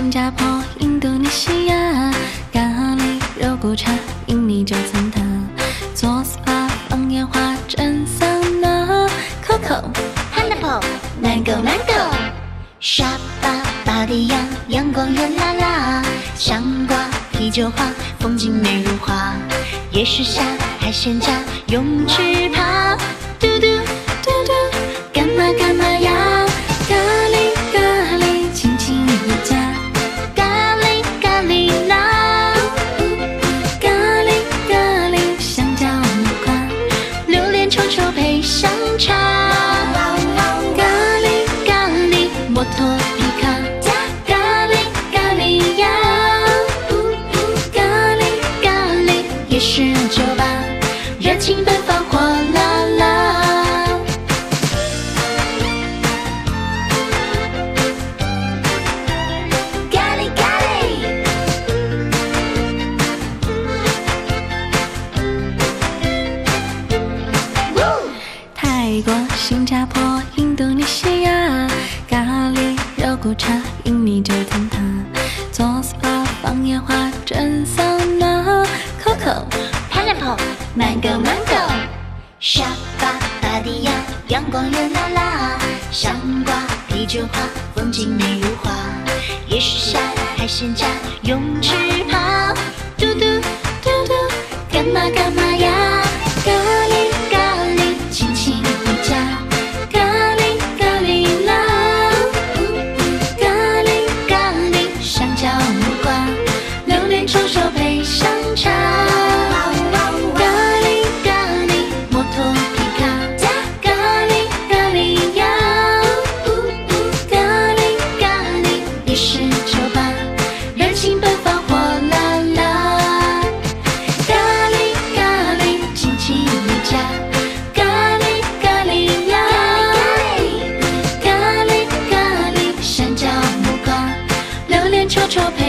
新加坡、印度尼西亚，咖喱肉骨茶，印尼就餐塔，做 SPA 放烟花，蒸桑拿 ，Coco、Pineapple、Mango、沙巴、巴迪亚，阳光热辣辣，香瓜、啤酒花，风景美如画，夜市下，海鲜家，泳池趴，嘟嘟嘟嘟，干嘛干嘛呀？咖喱咖喱，亲亲一家，咖喱咖喱啦，咖喱咖喱，香蕉木瓜，榴莲臭臭配香茶，咖喱咖喱，摩托皮卡，咖喱咖喱呀，咖喱咖喱，夜市酒吧，热情奔放火辣辣。泰国、新加坡、印度尼西亚，咖喱肉骨茶，印尼就餐塔，做 SPA 放烟花，蒸桑拿 ，Coco、Pineapple、Mango、沙巴、巴迪亚，阳光热辣辣，香瓜、啤酒花，风景美如画，夜市下，海鲜家，泳池趴，嘟嘟嘟嘟，干嘛干嘛呀？咖喱咖喱，亲亲一家，咖喱咖喱啦，咖喱咖喱，香蕉木瓜，榴莲臭臭配香茶，咖喱咖喱，摩托皮卡，咖喱咖喱呀，咖喱咖喱，夜市酒吧，热情奔放火辣辣，咖喱咖喱，亲亲一家，咖喱咖喱啦，咖喱咖喱，香蕉木瓜，榴莲臭臭配